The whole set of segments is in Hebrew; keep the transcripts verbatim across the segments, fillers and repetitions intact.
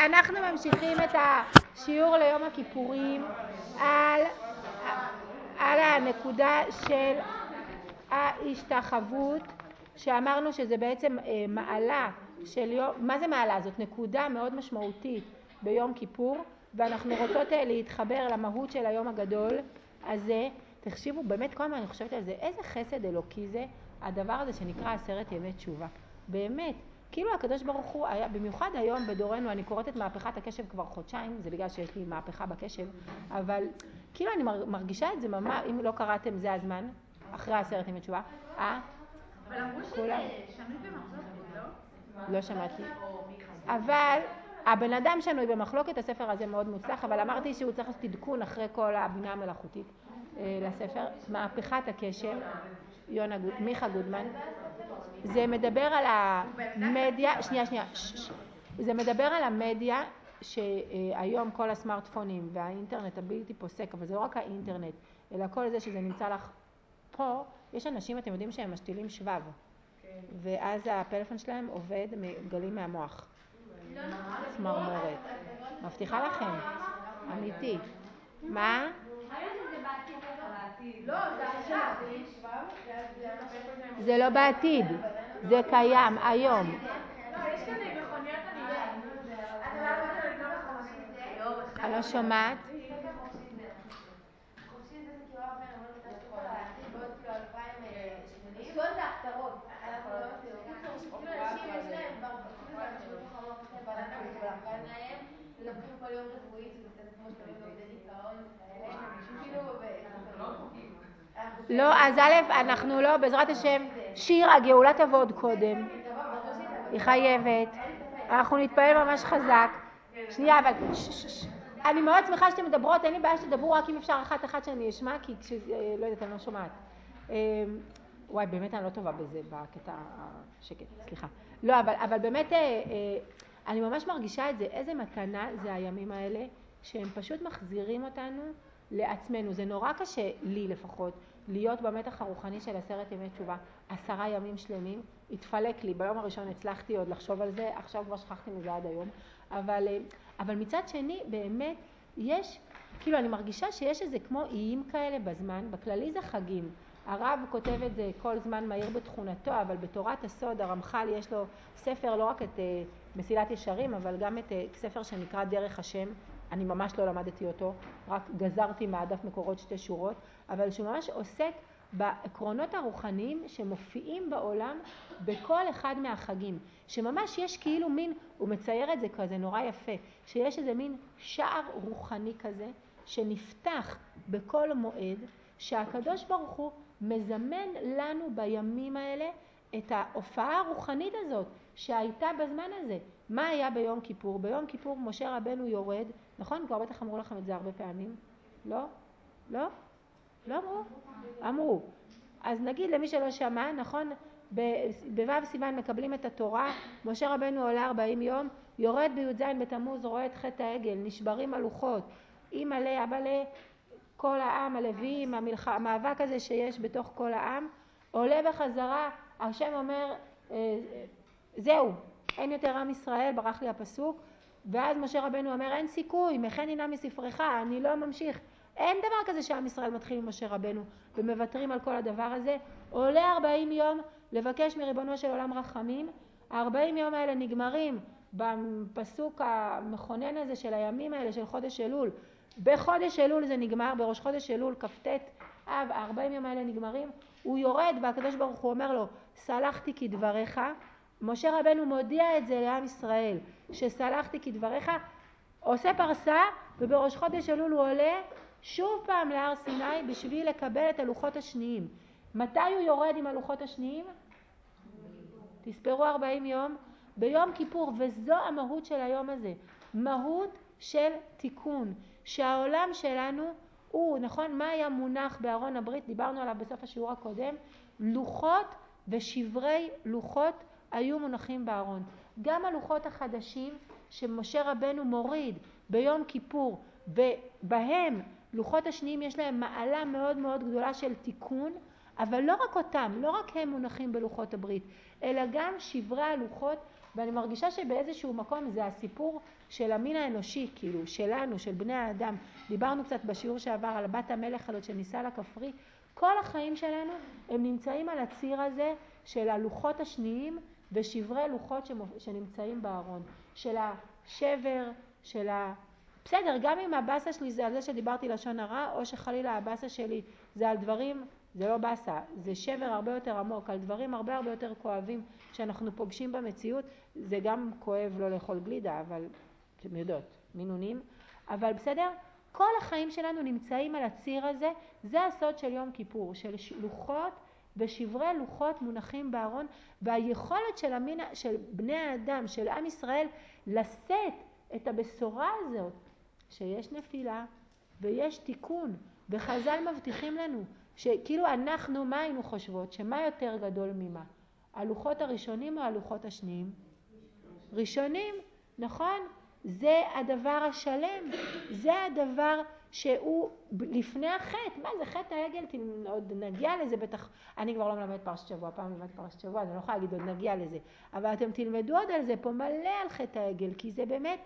אנחנו ממשיכים את השיעור ליום הכיפורים על, על הנקודה של ההשתחוות, שאמרנו שזה בעצם מעלה של יום, מה זה מעלה? זאת נקודה מאוד משמעותית ביום כיפור, ואנחנו רוצות להתחבר למהות של היום הגדול הזה. תחשיבו, באמת כל מה אני חושבת על זה, איזה חסד אלוקי זה הדבר הזה שנקרא עשרת ימי תשובה. באמת, כאילו הקדוש ברוך הוא היה, במיוחד היום בדורנו, אני קוראת את מהפכת הקשב כבר חודשיים, זה בגלל שיש לי מהפכה בקשב, אבל כאילו אני מרגישה את זה ממש, אם לא קראתם זה הזמן, אחרי עשרת ימי תשובה. אה? אבל אמרו שזה שנוי במחלוקת, לא? לא שמעתי. אבל הבן אדם שנוי במחלוקת, הספר הזה מאוד מוצלח, אבל אמרתי שהוא צריך תדקון אחרי כל הבינה המלאכותית לספר. מהפכת הקשב, יונה גוד, מיכה גודמן. זה מדבר על המדיה, שנייה, שנייה, זה מדבר על המדיה שהיום כל הסמארטפונים והאינטרנט הבלתי פוסק, אבל זה לא רק האינטרנט, אלא כל זה שזה נמצא לך פה. יש אנשים, אתם יודעים שהם משתילים שבב, ואז הפלאפון שלהם עובד מגלים מהמוח. צמרמורת. מבטיחה לכם, אמיתי. מה? זה לא בעתיד, זה קיים היום. יש כאן מכוניות אני לא יודע. אני לא שומעת. חופשי זה כאילו הרבה מאוד מתעסקות על העתיד בעוד כאילו אלפיים שנים. שטויות זה הכתרות. אנחנו לא מסתירים. כאילו אנשים יש להם כבר, כאילו זה אנשים בתוך המוח, יש להם ועדת המוח בלבן להם, ולוקחים כל יום רפואית, שזה קצת כמו שלבים נוגדי דיכאון וכאלה. כאילו, אנחנו לא חוקים. לא, אז א', אנחנו לא, בעזרת השם, שיר, הגאולה תבוא עוד קודם. היא חייבת. אנחנו נתפעל ממש חזק. שנייה, אבל אני מאוד שמחה שאתם מדברות, אין לי בעיה שתדברו רק אם אפשר אחת אחת שאני אשמע, כי לא יודעת, אני לא שומעת. וואי, באמת אני לא טובה בזה, בקטע השקט, סליחה. לא, אבל, אבל באמת אני ממש מרגישה את זה, איזה מתנה זה הימים האלה, שהם פשוט מחזירים אותנו לעצמנו. זה נורא קשה לי לפחות, להיות במתח הרוחני של עשרת ימי תשובה, עשרה ימים שלמים. התפלק לי, ביום הראשון הצלחתי עוד לחשוב על זה, עכשיו כבר שכחתי מזה עד היום. אבל, אבל מצד שני, באמת, יש, כאילו אני מרגישה שיש איזה כמו איים כאלה בזמן, בכללי זה חגים. הרב כותב את זה כל זמן מהיר בתכונתו, אבל בתורת הסוד, הרמח"ל יש לו ספר, לא רק את uh, מסילת ישרים, אבל גם את uh, ספר שנקרא דרך השם. אני ממש לא למדתי אותו, רק גזרתי מהדף מקורות שתי שורות, אבל שהוא ממש עוסק בעקרונות הרוחניים שמופיעים בעולם בכל אחד מהחגים, שממש יש כאילו מין, הוא מצייר את זה כזה נורא יפה, שיש איזה מין שער רוחני כזה שנפתח בכל מועד, שהקדוש ברוך הוא מזמן לנו בימים האלה את ההופעה הרוחנית הזאת שהייתה בזמן הזה. מה היה ביום כיפור? ביום כיפור משה רבנו יורד, נכון? כבר בטח אמרו לכם את זה הרבה פעמים. לא? לא? לא אמרו? אמרו. אז נגיד למי שלא שמע, נכון? בו' סיוון מקבלים את התורה, משה רבנו עולה ארבעים יום, יורד בי"ז בתמוז, רואה את חטא העגל, נשברים הלוחות, אמא לה, אבא לה, כל העם, הלוויים, המלח... המאבק הזה שיש בתוך כל העם, עולה בחזרה, השם אומר, זהו, אין יותר עם ישראל, ברח לי הפסוק, ואז משה רבנו אומר, אין סיכוי, מכן הנה מספרך, אני לא ממשיך. אין דבר כזה שעם ישראל מתחיל עם משה רבנו ומוותרים על כל הדבר הזה. עולה ארבעים יום לבקש מריבונו של עולם רחמים. ה-ארבעים יום האלה נגמרים בפסוק המכונן הזה של הימים האלה של חודש אלול. בחודש אלול זה נגמר, בראש חודש אלול כ"ט אב, ה-ארבעים יום האלה נגמרים. הוא יורד והקדוש ברוך הוא אומר לו, סלחתי כדבריך. משה רבנו מודיע את זה לעם ישראל, שסלחתי כדבריך, עושה פרסה, ובראש חודש אלול הוא עולה שוב פעם להר סיני בשביל לקבל את הלוחות השניים. מתי הוא יורד עם הלוחות השניים? תספרו ארבעים יום ביום כיפור, וזו המהות של היום הזה, מהות של תיקון, שהעולם שלנו הוא, נכון, מה היה מונח בארון הברית, דיברנו עליו בסוף השיעור הקודם, לוחות ושברי לוחות היו מונחים בארון. גם הלוחות החדשים שמשה רבנו מוריד ביום כיפור, בהם לוחות השניים יש להם מעלה מאוד מאוד גדולה של תיקון, אבל לא רק אותם, לא רק הם מונחים בלוחות הברית, אלא גם שברי הלוחות ואני מרגישה שבאיזשהו מקום זה הסיפור של המין האנושי, כאילו, שלנו, של בני האדם. דיברנו קצת בשיעור שעבר על בת המלך הזאת שניסה לכפרי. כל החיים שלנו הם נמצאים על הציר הזה של הלוחות השניים ושברי לוחות שנמצאים בארון. של השבר, של ה... בסדר, גם אם הבאסה שלי זה על זה שדיברתי לשון הרע, או שחלילה הבאסה שלי זה על דברים, זה לא באסה, זה שבר הרבה יותר עמוק, על דברים הרבה הרבה יותר כואבים שאנחנו פוגשים במציאות. זה גם כואב לא לאכול גלידה, אבל אתם יודעות, מינונים. אבל בסדר, כל החיים שלנו נמצאים על הציר הזה, זה הסוד של יום כיפור, של לוחות ושברי לוחות מונחים בארון, והיכולת של, המין, של בני האדם, של עם ישראל, לשאת את הבשורה הזאת, שיש נפילה ויש תיקון, וחז"ל מבטיחים לנו, שכאילו אנחנו, מה היינו חושבות? שמה יותר גדול ממה? הלוחות הראשונים או הלוחות השניים? ראשונים, נכון? זה הדבר השלם, זה הדבר שהוא לפני החטא. מה זה חטא העגל? עוד נגיע לזה בטח, אני כבר לא מלמד פרשת שבוע, פעם מלמד פרשת שבוע, אני לא יכולה להגיד עוד נגיע לזה, אבל אתם תלמדו עוד על זה פה מלא על חטא העגל, כי זה באמת,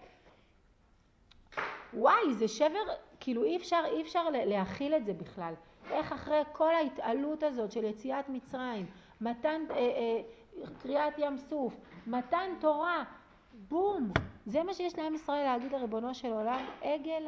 וואי, זה שבר, כאילו אי אפשר, אי אפשר להכיל את זה בכלל. איך אחרי כל ההתעלות הזאת של יציאת מצרים, מתן, אה, אה, קריאת ים סוף, מתן תורה, בום, זה מה שיש לעם ישראל להגיד לריבונו של עולם, עגל,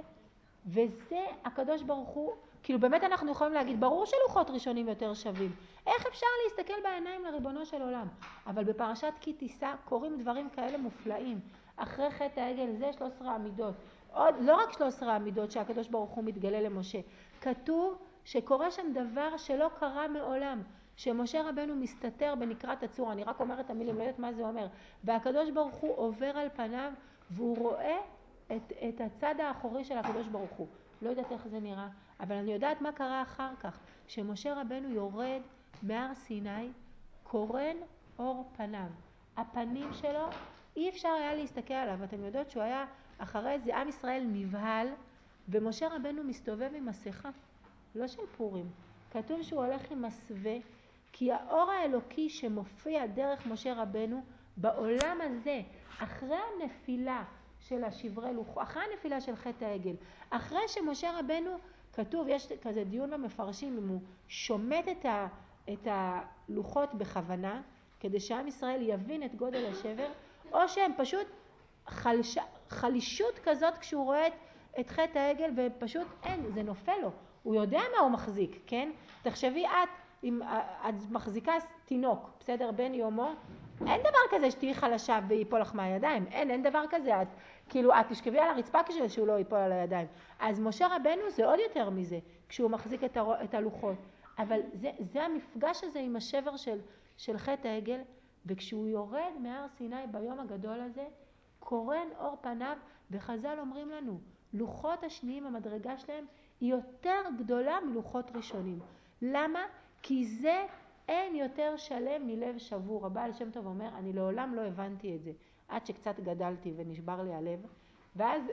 וזה הקדוש ברוך הוא, כאילו באמת אנחנו יכולים להגיד, ברור שלוחות ראשונים יותר שווים, איך אפשר להסתכל בעיניים לריבונו של עולם? אבל בפרשת כי תישא קוראים דברים כאלה מופלאים, אחרי חטא העגל זה שלוש עשרה עמידות, עוד, לא רק שלוש עשרה עמידות שהקדוש ברוך הוא מתגלה למשה, כתוב שקורה שם דבר שלא קרה מעולם, שמשה רבנו מסתתר בנקרת הצור, אני רק אומרת המילים, לא יודעת מה זה אומר, והקדוש ברוך הוא עובר על פניו והוא רואה את, את הצד האחורי של הקדוש ברוך הוא. לא יודעת איך זה נראה, אבל אני יודעת מה קרה אחר כך, שמשה רבנו יורד מהר סיני, קורן אור פניו. הפנים שלו, אי אפשר היה להסתכל עליו, אתם יודעות שהוא היה אחרי זה, עם ישראל נבהל, ומשה רבנו מסתובב עם מסכה, לא של פורים. כתוב שהוא הולך עם מסווה, כי האור האלוקי שמופיע דרך משה רבנו בעולם הזה, אחרי הנפילה של השברי לוחות, אחרי הנפילה של חטא העגל, אחרי שמשה רבנו, כתוב, יש כזה דיון במפרשים, אם הוא שומט את, ה, את הלוחות בכוונה, כדי שעם ישראל יבין את גודל השבר, או שהם פשוט חלש, חלישות כזאת כשהוא רואה את, את חטא העגל, ופשוט אין, זה נופל לו. הוא יודע מה הוא מחזיק, כן? תחשבי את, אם את מחזיקה תינוק, בסדר, בן יומו, אין דבר כזה שתהי חלשה ויפול לך מהידיים, אין, אין דבר כזה, את, כאילו את תשכבי על הרצפה כשל שהוא לא ייפול על הידיים. אז משה רבנו זה עוד יותר מזה, כשהוא מחזיק את, הר, את הלוחות. אבל זה, זה המפגש הזה עם השבר של, של חטא העגל, וכשהוא יורד מהר סיני ביום הגדול הזה, קורן אור פניו, וחז"ל אומרים לנו, לוחות השניים, המדרגה שלהם, היא יותר גדולה מלוחות ראשונים. למה? כי זה אין יותר שלם מלב שבור. הבעל שם טוב אומר, אני לעולם לא הבנתי את זה, עד שקצת גדלתי ונשבר לי הלב, ואז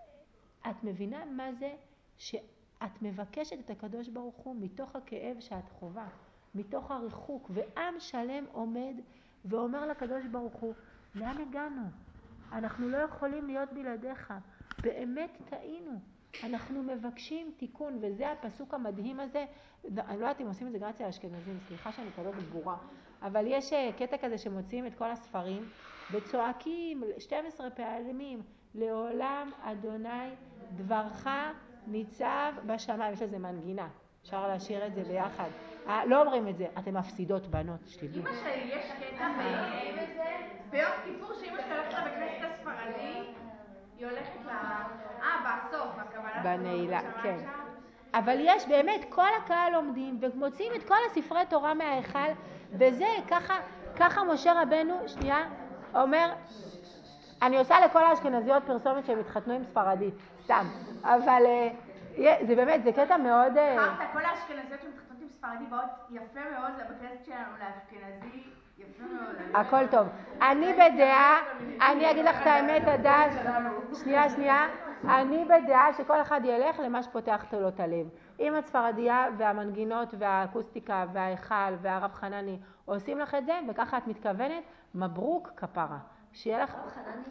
את מבינה מה זה שאת מבקשת את הקדוש ברוך הוא מתוך הכאב שאת חובה, מתוך הריחוק, ועם שלם עומד ואומר לקדוש ברוך הוא, לאן הגענו? אנחנו לא יכולים להיות בלעדיך, באמת טעינו, אנחנו מבקשים תיקון, וזה הפסוק המדהים הזה, אני לא יודעת אם עושים את זה גרציה לאשכנזים, סליחה שאני כזאת גבורה, אבל יש קטע כזה שמוציאים את כל הספרים, וצועקים שתים עשרה פעמים, לעולם אדוני דברך ניצב בשמיים, יש לזה מנגינה, אפשר להשאיר את זה ביחד, לא אומרים את זה, אתם מפסידות בנות, שתדעו. אמא שלי, יש קטע ביום כיפור שאמא שלי הולכת לבית כנסת הספרדי, היא הולכת ל... אה, בסוף, הכוונה... בנעילה, כן. אבל יש באמת, כל הקהל עומדים ומוצאים את כל הספרי תורה מההיכל, וזה ככה, ככה משה רבנו, שנייה, אומר, אני עושה לכל האשכנזיות פרסומת שהם התחתנו עם ספרדית, סתם, אבל זה באמת, זה קטע מאוד... חרטה, כל האשכנזיות שמתחתנות עם ספרדי באות יפה מאוד לבקשת שלנו לאשכנזי, יפה מאוד. הכל טוב. אני בדעה, אני אגיד לך את האמת, הדש, שנייה, שנייה, אני בדעה שכל אחד ילך למה שפותח לו את הלב. אם הספרדיה והמנגינות והאקוסטיקה וההיכל והרב חנני עושים לך את זה, וככה את מתכוונת, מברוק כפרה. שיהיה לך...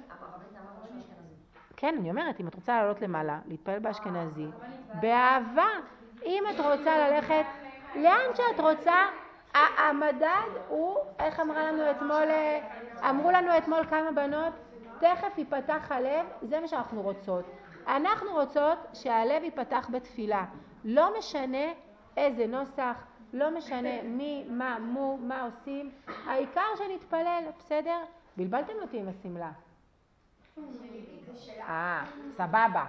כן, אני אומרת, אם את רוצה לעלות למעלה, להתפעל באשכנזי, באהבה, אם את רוצה ללכת, לאן שאת רוצה, המדד הוא, איך אמרה לנו אתמול, אמרו לנו אתמול כמה בנות, תכף ייפתח הלב, זה מה שאנחנו רוצות. אנחנו רוצות שהלב ייפתח בתפילה. לא משנה איזה נוסח, לא משנה מי, מה, מו, מה עושים, העיקר שנתפלל, בסדר? בלבלתם אותי עם הסמלה. אה, סבבה.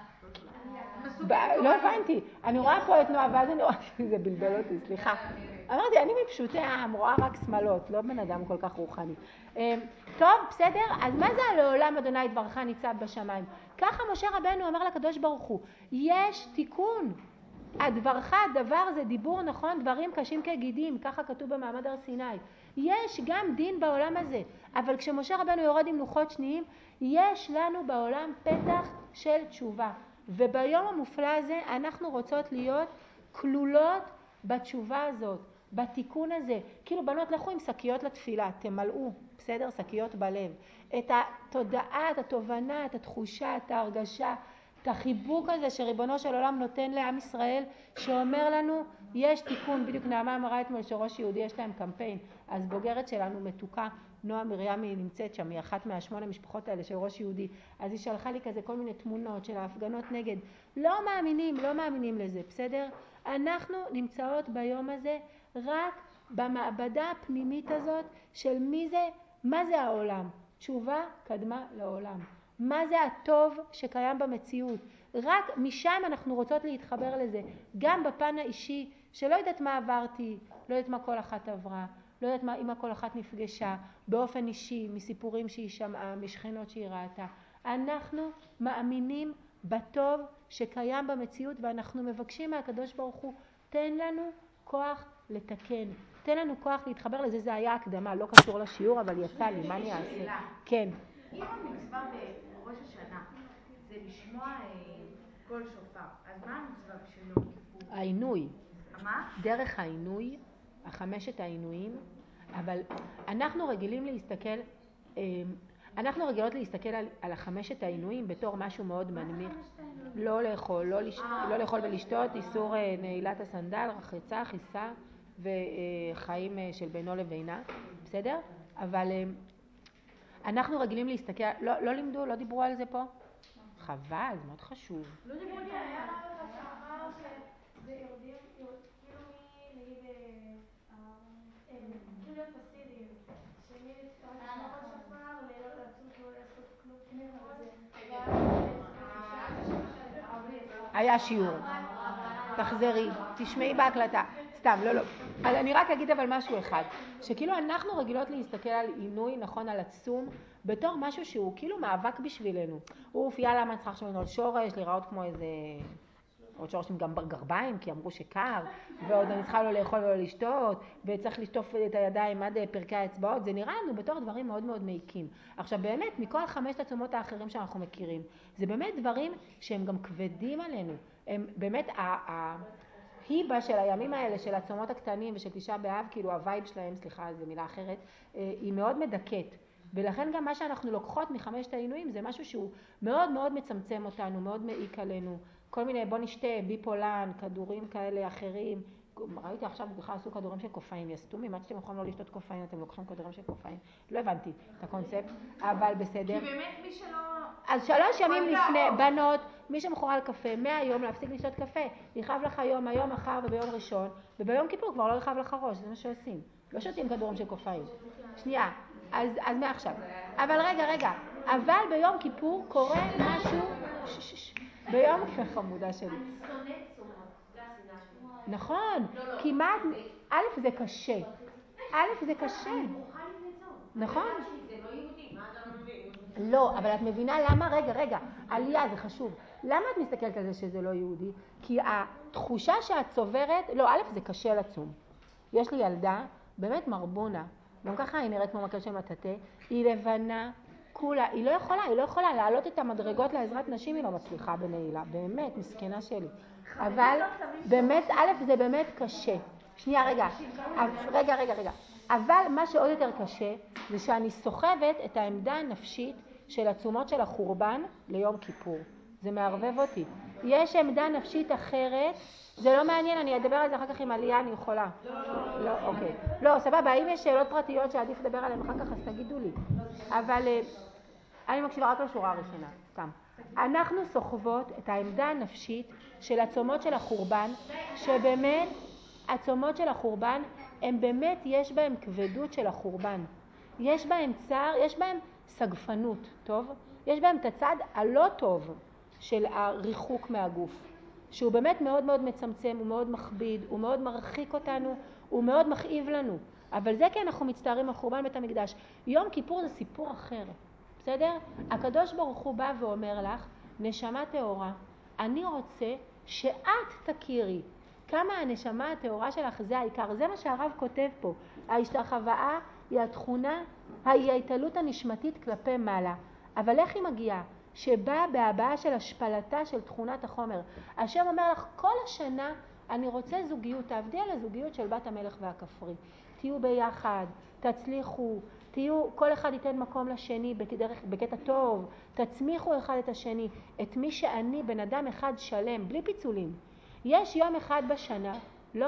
לא הבנתי, אני רואה פה את נועה ואז אני רואה שזה בלבל אותי, סליחה. אמרתי, אני מפשוטי העם, רואה רק שמלות, לא בן אדם כל כך רוחני. טוב, בסדר? אז מה זה לעולם אדוני יתברך ניצב בשמיים? ככה משה רבנו אומר לקדוש ברוך הוא, יש תיקון. הדברך, דבר זה דיבור נכון, דברים קשים כגידים, ככה כתוב במעמד הר סיני. יש גם דין בעולם הזה, אבל כשמשה רבנו יורד עם לוחות שניים, יש לנו בעולם פתח של תשובה. וביום המופלא הזה אנחנו רוצות להיות כלולות בתשובה הזאת, בתיקון הזה. כאילו בנות, לכו עם שקיות לתפילה, תמלאו, בסדר? שקיות בלב. את התודעה, את התובנה, את התחושה, את ההרגשה, את החיבוק הזה שריבונו של עולם נותן לעם ישראל, שאומר לנו, יש תיקון. בדיוק נעמה אמרה אתמול שראש יהודי יש להם קמפיין, אז בוגרת שלנו מתוקה, נועה מרים היא נמצאת שם, היא אחת מהשמונה משפחות האלה של ראש יהודי, אז היא שלחה לי כזה כל מיני תמונות של ההפגנות נגד. לא מאמינים, לא מאמינים לזה, בסדר? אנחנו נמצאות ביום הזה רק במעבדה הפנימית הזאת של מי זה, מה זה העולם. תשובה קדמה לעולם. מה זה הטוב שקיים במציאות. רק משם אנחנו רוצות להתחבר לזה. גם בפן האישי, שלא יודעת מה עברתי, לא יודעת מה כל אחת עברה, לא יודעת מה, אם כל אחת נפגשה, באופן אישי, מסיפורים שהיא שמעה, משכנות שהיא ראתה. אנחנו מאמינים בטוב שקיים במציאות, ואנחנו מבקשים מהקדוש ברוך הוא, תן לנו כוח לתקן. תן לנו כוח להתחבר לזה. זה היה הקדמה, לא קשור לשיעור, אבל יצא לי, מה אני אעשה? כן. אם המצווה בראש השנה זה לשמוע קול שופר, אז מה המצווה בשביל יום כיפור? העינוי. מה? דרך העינוי, החמשת העינויים, אבל אנחנו רגילים להסתכל, אנחנו רגילות להסתכל על, על החמשת העינויים בתור משהו מאוד מנמיך. לא לאכול, לא, לש... לא לאכול ולשתות, איסור נעילת הסנדל, רחצה, חיסה וחיים של בינו לבינה, בסדר? אבל אנחנו רגילים להסתכל, לא, לא לימדו, לא דיברו על זה פה? חבל, זה מאוד חשוב. לא דיברו על זה, היה רב שאמר שזה יורדים, כאילו מי, נגיד, כאילו להיות פסיביים, שמי רק לשמוע כל שופר, לא לעצות, לא לעשות כלום, היה שיעור, תחזרי, תשמעי בהקלטה, סתם, לא, לא. אז אני רק אגיד אבל משהו אחד, שכאילו אנחנו רגילות להסתכל על עינוי, נכון, על עצום, בתור משהו שהוא כאילו מאבק בשבילנו. אוף, יאללה, מה צריך שמנו על שורש, לראות כמו איזה... עוד שורש עם גם גרביים, כי אמרו שקר, ועוד אני צריכה לא לאכול ולא לשתות, וצריך לשטוף את הידיים עד פרקי האצבעות. זה נראה לנו בתור דברים מאוד מאוד מעיקים. עכשיו באמת, מכל חמשת הצומות האחרים שאנחנו מכירים, זה באמת דברים שהם גם כבדים עלינו. הם באמת, ההיבה של הימים האלה, של הצומות הקטנים ושל תשעה באב, כאילו הווייב שלהם, סליחה, זו מילה אחרת, היא מאוד מדכאת. ולכן גם מה שאנחנו לוקחות מחמשת העינויים זה משהו שהוא מאוד מאוד מצמצם אותנו, מאוד מעיק עלינו. כל מיני, בוא נשתה ביפולן, כדורים כאלה אחרים. ראיתי עכשיו בכלל עשו כדורים של קופאין, יסתומים, עד שאתם יכולים לא לשתות קופאין, אתם לוקחים כדורים של קופאין. לא הבנתי את הקונספט, אבל בסדר. כי באמת מי שלא... אז שלוש ימים לפני, בנות, מי שמכורה על קפה, מהיום להפסיק לשתות קפה, יכאב לך היום, היום, מחר וביום ראשון, וביום כיפור כבר לא יכאב לך ראש, זה מה שעושים. לא שותים כדורים של קופאין. שנייה, אז, אז מעכשיו. אבל רגע, רגע, אבל ביום כיפור קורה משהו... ביום חמודה שלי. אני שונאת צומות, זה השנאה שלי. נכון, כמעט, א' זה קשה, א' זה קשה. אני ברוכה לפני צום. נכון. אני יודעת שזה לא יהודי, מה אתה מבין? לא, אבל את מבינה למה, רגע, רגע, עלייה זה חשוב. למה את מסתכלת על זה שזה לא יהודי? כי התחושה שאת צוברת, לא, א' זה קשה לצום. יש לי ילדה, באמת מרבונה, גם ככה היא נראית כמו מקל של מטאטה, היא לבנה, כולה, היא לא יכולה, היא לא יכולה להעלות את המדרגות לעזרת נשים, היא לא מצליחה בנעילה, באמת, מסכנה שלי. אבל באמת, א', זה באמת קשה. שנייה, רגע, רגע, רגע, רגע. אבל מה שעוד יותר קשה זה שאני סוחבת את העמדה הנפשית של עצומות של החורבן ליום כיפור. זה מערבב אותי. יש עמדה נפשית אחרת, זה לא מעניין, אני אדבר על זה אחר כך עם עלייה, אני יכולה. לא, לא, אוקיי. לא, סבבה, אם יש שאלות פרטיות שעדיף לדבר עליהן אחר כך, אז תגידו לי. אבל אני מקשיבה רק לשורה הראשונה, סתם. אנחנו סוחבות את העמדה הנפשית של עצומות של החורבן, שבאמת עצומות של החורבן, הם באמת, יש בהם כבדות של החורבן. יש בהם צער, יש בהם סגפנות, טוב? יש בהם את הצד הלא טוב של הריחוק מהגוף, שהוא באמת מאוד מאוד מצמצם, הוא מאוד מכביד, הוא מאוד מרחיק אותנו, הוא מאוד מכאיב לנו. אבל זה כי אנחנו מצטערים על חורבן בית המקדש. יום כיפור זה סיפור אחר, בסדר? הקדוש ברוך הוא בא ואומר לך, נשמה טהורה, אני רוצה שאת תכירי כמה הנשמה הטהורה שלך זה העיקר. זה מה שהרב כותב פה. ההשתחוואה היא התכונה, היא ההתעלות הנשמתית כלפי מעלה. אבל איך היא מגיעה? שבאה בהבאה של השפלתה של תכונת החומר. השם אומר לך, כל השנה אני רוצה זוגיות, תעבדי על הזוגיות של בת המלך והכפרי. תהיו ביחד, תצליחו, תהיו, כל אחד ייתן מקום לשני בדרך, בקטע טוב, תצמיחו אחד את השני, את מי שאני, בן אדם אחד שלם, בלי פיצולים. יש יום אחד בשנה, לא.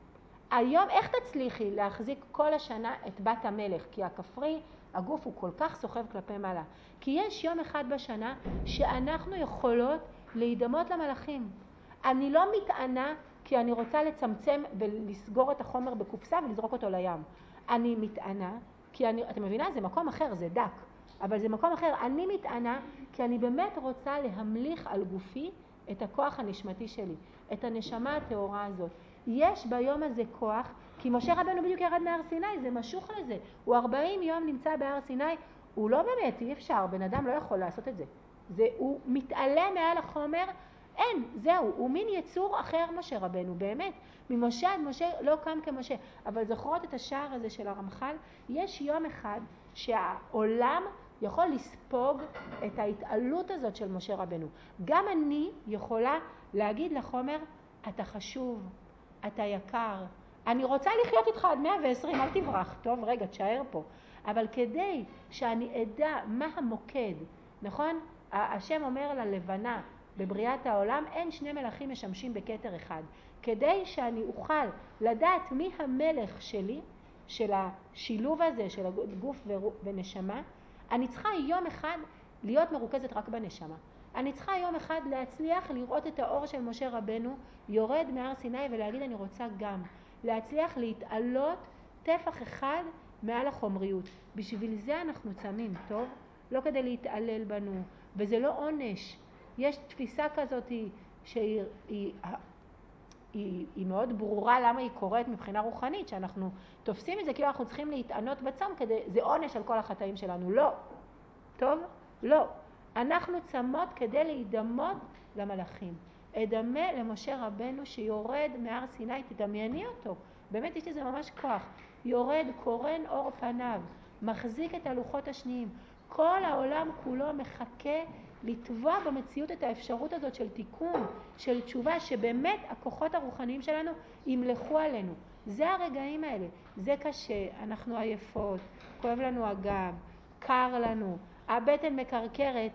היום איך תצליחי להחזיק כל השנה את בת המלך? כי הכפרי, הגוף הוא כל כך סוחב כלפי מעלה. כי יש יום אחד בשנה שאנחנו יכולות להידמות למלאכים. אני לא מתענה כי אני רוצה לצמצם ולסגור את החומר בקופסה ולזרוק אותו לים. אני מתענה כי אני, אתם מבינה? זה מקום אחר, זה דק. אבל זה מקום אחר. אני מתענה כי אני באמת רוצה להמליך על גופי את הכוח הנשמתי שלי, את הנשמה הטהורה הזאת. יש ביום הזה כוח, כי משה רבנו בדיוק ירד מהר סיני, זה משוך לזה. הוא ארבעים יום נמצא בהר סיני, הוא לא באמת, אי אפשר, בן אדם לא יכול לעשות את זה. זה הוא מתעלה מעל החומר, אין, זהו, הוא מין יצור אחר משה רבנו, באמת. ממשה עד משה לא קם כמשה, אבל זוכרות את השער הזה של הרמח"ל, יש יום אחד שהעולם יכול לספוג את ההתעלות הזאת של משה רבנו. גם אני יכולה להגיד לחומר, אתה חשוב, אתה יקר, אני רוצה לחיות איתך עד מאה ועשרים, אל תברח, טוב, רגע, תשאר פה. אבל כדי שאני אדע מה המוקד, נכון? השם אומר ללבנה, בבריאת העולם, אין שני מלכים משמשים בכתר אחד. כדי שאני אוכל לדעת מי המלך שלי, של השילוב הזה, של הגוף ונשמה, אני צריכה יום אחד להיות מרוכזת רק בנשמה. אני צריכה יום אחד להצליח לראות את האור של משה רבנו יורד מהר סיני ולהגיד אני רוצה גם להצליח להתעלות טפח אחד מעל החומריות. בשביל זה אנחנו צמים, טוב? לא כדי להתעלל בנו, וזה לא עונש. יש תפיסה כזאת שהיא היא, היא, היא מאוד ברורה למה היא קורית מבחינה רוחנית, שאנחנו תופסים את זה כאילו אנחנו צריכים להתענות בצום, כדי, זה עונש על כל החטאים שלנו. לא. טוב? לא. אנחנו צמות כדי להידמות למלאכים. אדמה למשה רבנו שיורד מהר סיני, תדמייני אותו. באמת יש לזה ממש כוח. יורד, קורן אור פניו, מחזיק את הלוחות השניים. כל העולם כולו מחכה לטבוע במציאות את האפשרות הזאת של תיקון, של תשובה, שבאמת הכוחות הרוחניים שלנו ימלכו עלינו. זה הרגעים האלה. זה קשה, אנחנו עייפות, כואב לנו הגב, קר לנו, הבטן מקרקרת.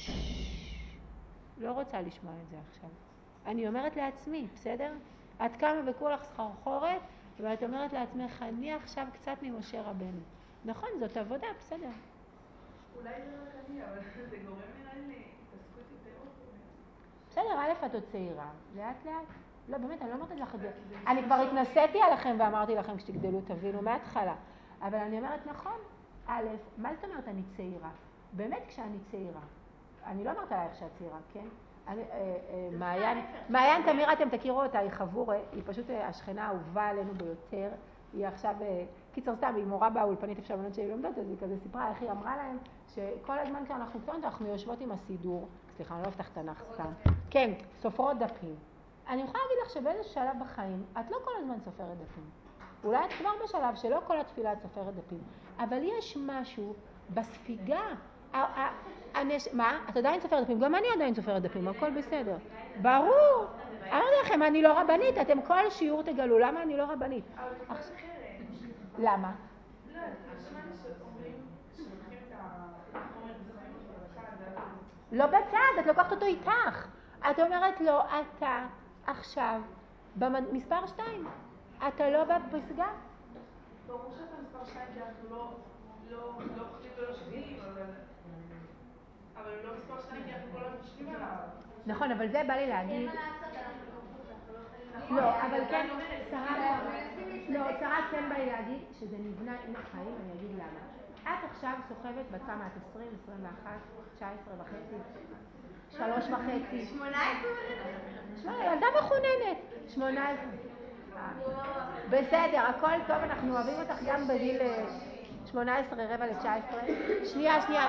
לא רוצה לשמוע את זה עכשיו. אני אומרת לעצמי, בסדר? את קמה וכולך סחרחורת, ואת אומרת לעצמך, אני עכשיו קצת ממשה רבנו. נכון, זאת עבודה, בסדר. אולי זה רק אני, אבל זה גורם נראה לי התעסקות יותר אוטומטית. בסדר, א' את עוד צעירה, לאט לאט. לא, באמת, אני לא אומרת לך את זה. אני כבר התנסיתי עליכם ואמרתי לכם כשתגדלו, תבינו מההתחלה. אבל אני אומרת, נכון, א', מה זאת אומרת אני צעירה? באמת כשאני צעירה. אני לא אמרת עלייך שאת צעירה, כן? אני, אה, אה, מעיין, מעיין תמיר, אתם תכירו אותה, היא חבורה, היא פשוט השכנה האהובה עלינו ביותר. היא עכשיו, קיצר סתם, היא מורה באולפנית אפשר בנות שהיא לומדות, אז היא כזה סיפרה איך היא אמרה להם, שכל הזמן כשאנחנו צוענות, אנחנו יושבות עם הסידור, סליחה, אני לא אפתח תנ"ך סתם, כן, סופרות דפים. אני יכולה להגיד לך שבאיזה שלב בחיים, את לא כל הזמן סופרת דפים. אולי את כבר בשלב שלא כל התפילה את סופרת דפים, אבל יש משהו בספיגה, מה? את עדיין סופרת דפים? גם אני עדיין סופרת דפים, הכל בסדר. ברור. אמרתי לכם, אני לא רבנית, אתם כל שיעור תגלו, למה אני לא רבנית? למה? לא, שמעתי שאומרים שלוקחים את החומר ושמים אותו בצד ואז... לא בצד, את לוקחת אותו איתך. את אומרת לו, אתה עכשיו במספר שתיים. אתה לא בפסגה? ברור שאתה מספר שתיים כי אנחנו לא אוכלים ולא שותים, אבל לא מספר שתיים כי אנחנו כל הזמן חושבים עליו. נכון, אבל זה בא לי להגיד... אין מה לעשות, אנחנו כפוף, אנחנו לא יכולים... לא, אבל כן, שרה, שרה כן בא לי להגיד שזה נבנה עם החיים, אני אגיד למה. את עכשיו סוחבת בכמה את עשרים, עשרים ואחת, תשע עשרה וחצי, שלוש וחצי. שמונה עשרה? ילדה מחוננת. שמונה עשרה. בסדר, הכל טוב, אנחנו אוהבים אותך גם בגיל שמונה עשרה, רבע ל-תשע עשרה. שנייה, שנייה.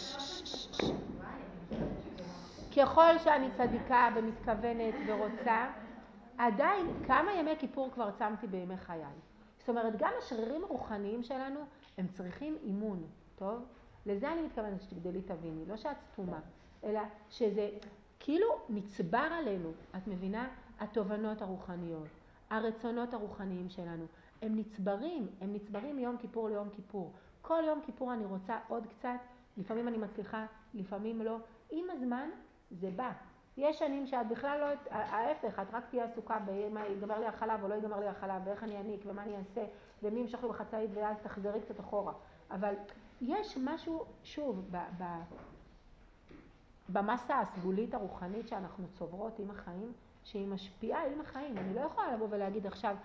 ככל שאני צדיקה ומתכוונת ורוצה, עדיין כמה ימי כיפור כבר צמתי בימי חיי. זאת אומרת, גם השרירים הרוחניים שלנו הם צריכים אימון, טוב? לזה אני מתכוונת שתגדלי תביני, לא שאת סתומה, אלא שזה כאילו נצבר עלינו, את מבינה? התובנות הרוחניות, הרצונות הרוחניים שלנו, הם נצברים, הם נצברים מיום כיפור ליום כיפור. כל יום כיפור אני רוצה עוד קצת, לפעמים אני מצליחה, לפעמים לא. עם הזמן זה בא. יש שנים שאת בכלל לא, ההפך, את רק תהיה עסוקה במה ייגמר לי החלב או לא ייגמר לי החלב, ואיך אני אניק ומה אני אעשה, ומי ימשוך לי בחצאית ואז תחזרי קצת אחורה. אבל יש משהו, שוב, ב, ב, במסה הסגולית הרוחנית שאנחנו צוברות עם החיים, שהיא משפיעה עם החיים. אני לא יכולה לבוא ולהגיד עכשיו,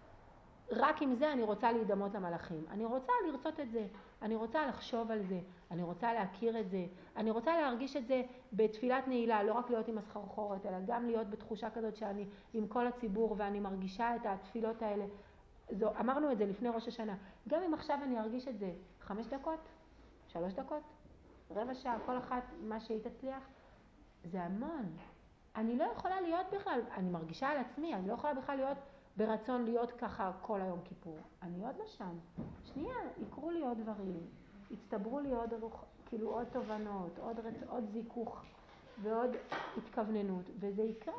רק עם זה אני רוצה להידמות למלאכים. אני רוצה לרצות את זה, אני רוצה לחשוב על זה, אני רוצה להכיר את זה, אני רוצה להרגיש את זה בתפילת נעילה, לא רק להיות עם הסחרחורת, אלא גם להיות בתחושה כזאת שאני עם כל הציבור ואני מרגישה את התפילות האלה. זו, אמרנו את זה לפני ראש השנה. גם אם עכשיו אני ארגיש את זה חמש דקות, שלוש דקות, רבע שעה, כל אחת מה שהיא תצליח, זה המון. אני לא יכולה להיות בכלל, אני מרגישה על עצמי, אני לא יכולה בכלל להיות ברצון להיות ככה כל היום כיפור. אני עוד לא שם. שנייה, יקרו לי עוד דברים, הצטברו לי עוד, כאילו עוד תובנות, עוד, רצ... עוד זיכוך ועוד התכווננות, וזה יקרה.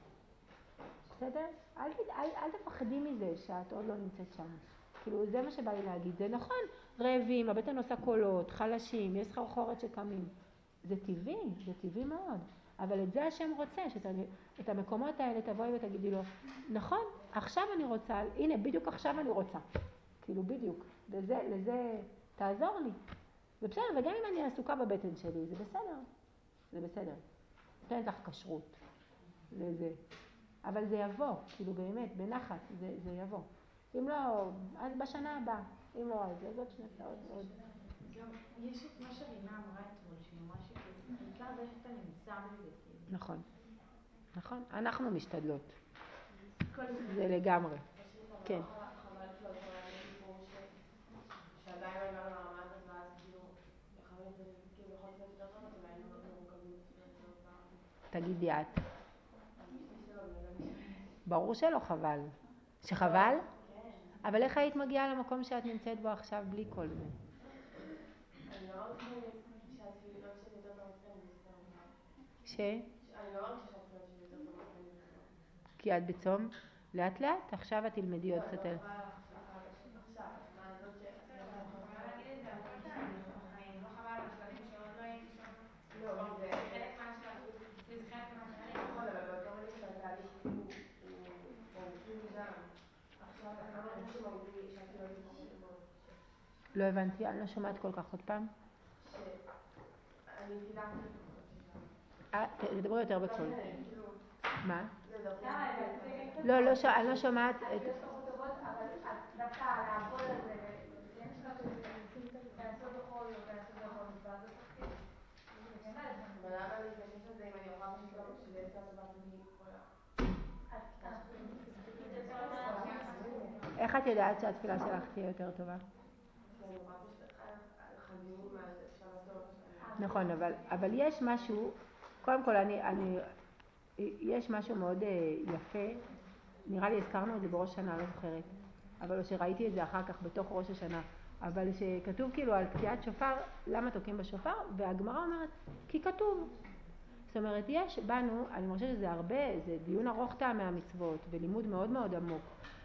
בסדר? אל, אל, אל תפחדי מזה שאת עוד לא נמצאת שם. כאילו זה מה שבא לי להגיד. זה נכון, רעבים, הבטן עושה קולות, חלשים, יש סחרחורת שקמים. זה טבעי, זה טבעי מאוד. אבל את זה השם רוצה, שאת המקומות האלה תבואי ותגידי לו, נכון, עכשיו אני רוצה, הנה, בדיוק עכשיו אני רוצה. כאילו בדיוק, לזה, לזה תעזור לי. זה בסדר, וגם אם אני עסוקה בבטן שלי, זה בסדר. זה בסדר. תן לך כשרות לזה. אבל זה יבוא, כאילו באמת, בנחת, זה, זה יבוא. אם לא, אז בשנה הבאה. אם לא, אז זאת שנתאות עוד. גם יש את מה שרינה אמרה אתמול, שהיא אמרה שבעיקר זה איך אתה נמצא בזה. נכון, נכון. אנחנו משתדלות. זה לגמרי. כן. חבל שלא יכולה לסיפור שעדיין לא הגענו לרמה הזאת, ואז כאילו, יכולים כאילו יכול להיות יותר טובות, אולי היינו מרוכבים יותר פעם. תגידי את. אשתי שלא, בגלל זה. ברור שלא חבל. שחבל? כן. אבל איך היית מגיעה למקום שאת נמצאת בו עכשיו בלי כל זה? אני לא מרגישה שהתפילות שלי יותר טובות כאן יותר טוב. ש? אני לא מרגישה שהתפילות שלי יותר טובות כאן יותר טוב. כי את בצום? לאט לאט? עכשיו את תלמדי עוד קצת. לא, לא חבל עכשיו, מה זאת ש... אני יכולה להגיד את זה על כל תהליך בחיים, לא חבל על השלבים שעוד לא הייתי שם. לא, זה חלק מהשלב, זה חלק מהתהליך. נכון, אבל באותו רגע שהתהליך הוא מהותי לי גם. עכשיו אני לא מרגישה שמהותי שהתפילות יתקשו מאוד. לא הבנתי, אני לא שומעת כל כך עוד פעם. שאני פילחתי אה, תדברו יותר בקול. מה? זה דווקא. לא, לא, אני לא שומעת. יש פחות טובות, אבל דווקא לעבוד על זה, ואין שלב שזה לעשות בכל יום, לעשות בכל מספר, זה תפקיד. אבל למה אני מתעקשת על זה אם אני יכולה פשוט לא שזה יצא טובה בלי כל ה... איך את יודעת שהתפילה שלך תהיה יותר טובה? שאני רואה פשוט חדים על שבת טוב. נכון, אבל, אבל יש משהו, קודם כל אני, אני, יש משהו מאוד יפה, נראה לי הזכרנו את זה בראש שנה, לא זוכרת, אבל שראיתי את זה אחר כך בתוך ראש השנה, אבל שכתוב כאילו על תקיעת שופר, למה תוקעים בשופר? והגמרא אומרת, כי כתוב. זאת אומרת, יש בנו, אני חושבת שזה הרבה, זה דיון ארוך טעם מהמצוות, ולימוד מאוד מאוד עמוק,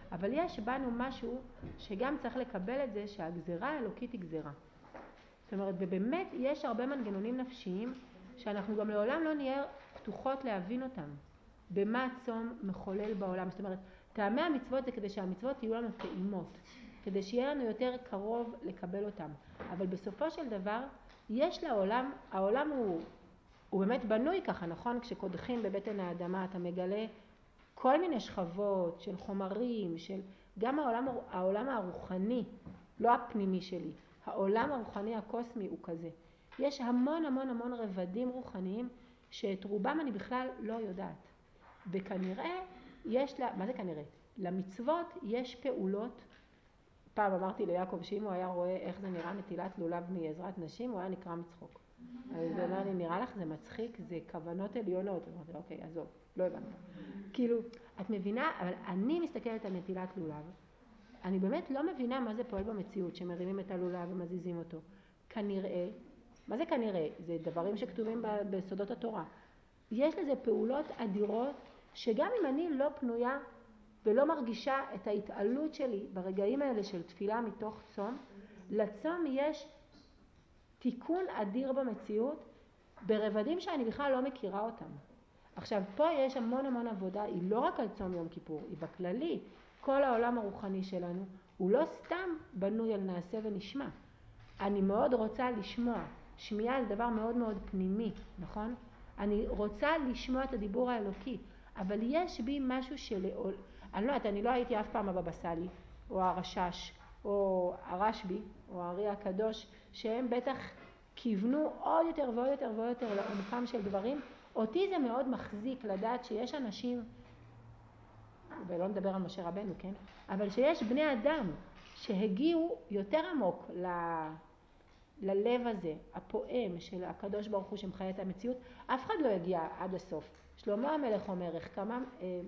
אבל יש בנו משהו שגם צריך לקבל את זה שהגזרה האלוקית היא גזרה. זאת אומרת, ובאמת יש הרבה מנגנונים נפשיים שאנחנו גם לעולם לא נהיה פתוחות להבין אותם. במה הצום מחולל בעולם. זאת אומרת, טעמי המצוות זה כדי שהמצוות יהיו לנו טעימות, כדי שיהיה לנו יותר קרוב לקבל אותם. אבל בסופו של דבר, יש לעולם, העולם הוא, הוא באמת בנוי ככה, נכון? כשקודחים בבטן האדמה, אתה מגלה כל מיני שכבות של חומרים, של גם העולם, העולם הרוחני, לא הפנימי שלי, העולם הרוחני הקוסמי הוא כזה. יש המון המון המון רבדים רוחניים שאת רובם אני בכלל לא יודעת. וכנראה יש לה, מה זה כנראה? למצוות יש פעולות. פעם אמרתי ליעקב שאם הוא היה רואה איך זה נראה נטילת לולב מעזרת נשים, הוא היה נקרא מצחוק. אז הוא אומר לי, נראה לך זה מצחיק, זה כוונות עליונות. אמרתי, אוקיי, עזוב, לא הבנת. כאילו, את מבינה, אבל אני מסתכלת על נטילת לולב, אני באמת לא מבינה מה זה פועל במציאות, שמרימים את הלולב ומזיזים אותו. כנראה, מה זה כנראה? זה דברים שכתובים בסודות התורה. יש לזה פעולות אדירות, שגם אם אני לא פנויה ולא מרגישה את ההתעלות שלי ברגעים האלה של תפילה מתוך צום, לצום יש תיקון אדיר במציאות ברבדים שאני בכלל לא מכירה אותם. עכשיו, פה יש המון המון עבודה, היא לא רק על צום יום כיפור, היא בכללי. כל העולם הרוחני שלנו הוא לא סתם בנוי על נעשה ונשמע. אני מאוד רוצה לשמוע. שמיעה זה דבר מאוד מאוד פנימי, נכון? אני רוצה לשמוע את הדיבור האלוקי, אבל יש בי משהו של... אני לא יודעת, אני לא הייתי אף פעם הבבא סאלי, או הרשש, או הרשב"י, או הארי הקדוש, שהם בטח כיוונו עוד יותר ועוד יותר ועוד יותר לעומקם של דברים. אותי זה מאוד מחזיק לדעת שיש אנשים, ולא נדבר על משה רבנו, כן? אבל שיש בני אדם שהגיעו יותר עמוק ל... ללב הזה, הפועם של הקדוש ברוך הוא שמחיה את המציאות. אף אחד לא יגיע עד הסוף. שלמה המלך אומר, החכמה,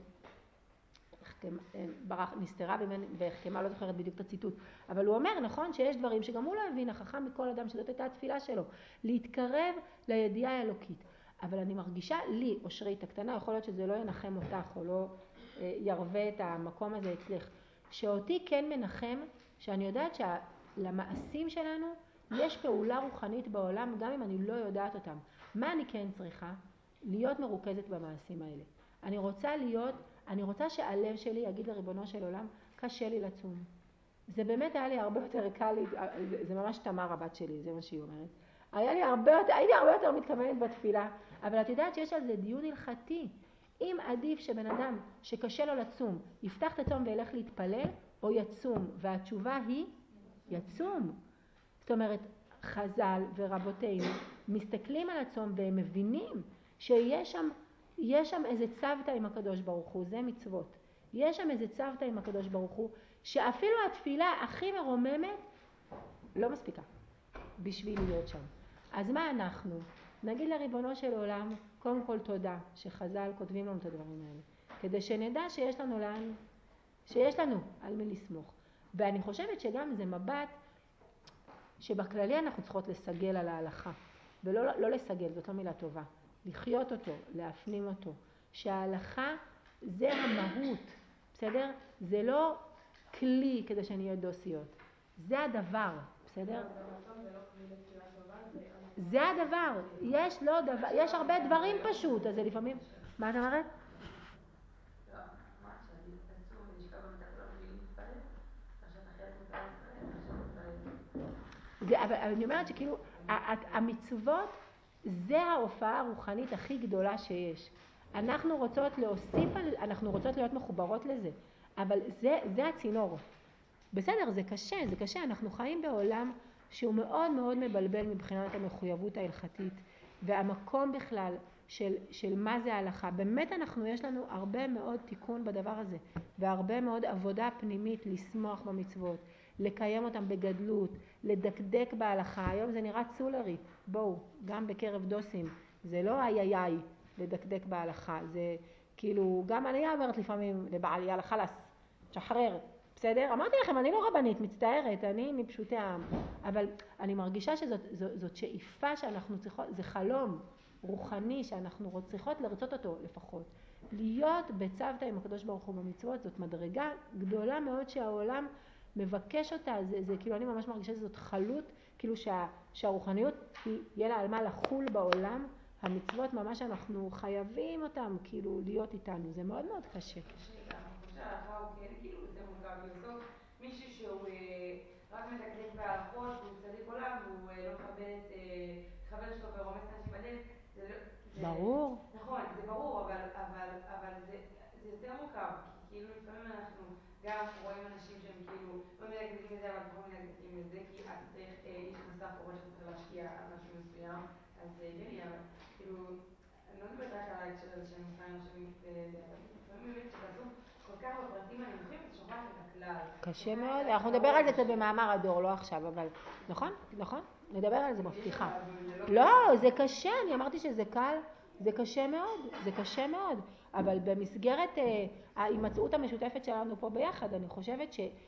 ברח, נסתרה והחכמה, לא זוכרת בדיוק את הציטוט, אבל הוא אומר, נכון, שיש דברים שגם הוא לא הבין, החכם מכל אדם, שזאת הייתה התפילה שלו, להתקרב לידיעה האלוקית. אבל אני מרגישה לי, אושרית הקטנה, יכול להיות שזה לא ינחם אותך, או לא ירווה את המקום הזה אצלך, שאותי כן מנחם, שאני יודעת שלמעשים שלנו, יש פעולה רוחנית בעולם, גם אם אני לא יודעת אותם. מה אני כן צריכה? להיות מרוכזת במעשים האלה. אני רוצה להיות, אני רוצה שהלב שלי יגיד לריבונו של עולם, קשה לי לצום. זה באמת היה לי הרבה יותר קל, זה, זה ממש תמר הבת שלי, זה מה שהיא אומרת. היה לי הרבה יותר, הייתי הרבה יותר מתכוונת בתפילה, אבל את יודעת שיש על זה דיון הלכתי. אם עדיף שבן אדם שקשה לו לצום, יפתח את הצום וילך להתפלל, או יצום, והתשובה היא, יצום. זאת אומרת, חז"ל ורבותינו מסתכלים על הצום והם מבינים שיש שם, יש שם איזה צוותא עם הקדוש ברוך הוא, זה מצוות. יש שם איזה צוותא עם הקדוש ברוך הוא, שאפילו התפילה הכי מרוממת לא מספיקה בשביל להיות שם. אז מה אנחנו? נגיד לריבונו של עולם, קודם כל תודה שחז"ל כותבים לנו את הדברים האלה, כדי שנדע שיש לנו לאן, שיש לנו על מי לסמוך. ואני חושבת שגם זה מבט שבכללי אנחנו צריכות לסגל על ההלכה, ולא לא לסגל, זאת לא מילה טובה, לחיות אותו, להפנים אותו, שההלכה זה המהות, בסדר? זה לא כלי כדי שנהיה דוסיות, זה הדבר, בסדר? זה הדבר, יש לא דבר, יש הרבה דברים פשוט, אז זה לפעמים, מה את אומרת? לא, אמרת שעדיף לצום ולשכב במיטה כל היום בלי להתפלל, עכשיו אחרי מותר להתפלל, עכשיו להתפלל. אבל אני אומרת שכאילו, המצוות זה ההופעה הרוחנית הכי גדולה שיש. אנחנו רוצות להוסיף, אנחנו רוצות להיות מחוברות לזה, אבל זה, זה הצינור. בסדר, זה קשה, זה קשה, אנחנו חיים בעולם שהוא מאוד מאוד מבלבל מבחינת המחויבות ההלכתית, והמקום בכלל של, של מה זה ההלכה. באמת אנחנו, יש לנו הרבה מאוד תיקון בדבר הזה, והרבה מאוד עבודה פנימית לשמוח במצוות, לקיים אותם בגדלות, לדקדק בהלכה. היום זה נראה צולרי, בואו, גם בקרב דוסים, זה לא איי איי איי לדקדק בהלכה, זה כאילו, גם אני אומרת לפעמים לבעלי, יאללה חלס, תשחרר, בסדר? אמרתי לכם, אני לא רבנית, מצטערת, אני מפשוטי העם, אבל אני מרגישה שזאת זאת, זאת שאיפה שאנחנו צריכות, זה חלום, רוחני שאנחנו צריכות לרצות אותו לפחות. להיות בצוותא עם הקדוש ברוך הוא במצוות, זאת מדרגה גדולה מאוד שהעולם מבקש אותה, זה, זה כאילו אני ממש מרגישה שזאת חלות, כאילו שה, שהרוחניות היא, יהיה לה על מה לחול בעולם, המצוות ממש אנחנו חייבים אותם כאילו להיות איתנו, זה מאוד מאוד קשה. כאילו זה מורכב, בסוף מישהו שהוא רק מדקדק בהלכות והוא צדיק עולם והוא לא מכבד את חבר שלו ורומס אנשים בדרך, זה לא... ברור. נכון, זה ברור, אבל, אבל, אבל זה, זה יותר מורכב, כי כאילו לפעמים אנחנו גם רואים אנשים שהם כאילו לא מדקדקים לזה, אבל פחות מדקדקים לזה, כי אתה צריך איש נוסף או שאתה צריך להשקיע על משהו מסוים, אז זה הגיוני, אבל כאילו, אני לא מדברת רק על ההקשר הזה שאני מוכן אנשים וזה, אבל לפעמים באמת שתעשו כל כך בפרטים הנמוכים, זה שוכח את הכלל. קשה מאוד, אנחנו נדבר על זה קצת במאמר הדור, לא עכשיו, אבל נכון, נכון, נדבר על זה בפתיחה. לא, זה קשה, אני אמרתי שזה קל, זה קשה מאוד, זה קשה מאוד, אבל במסגרת ההימצאות המשותפת שלנו פה ביחד, אני חושבת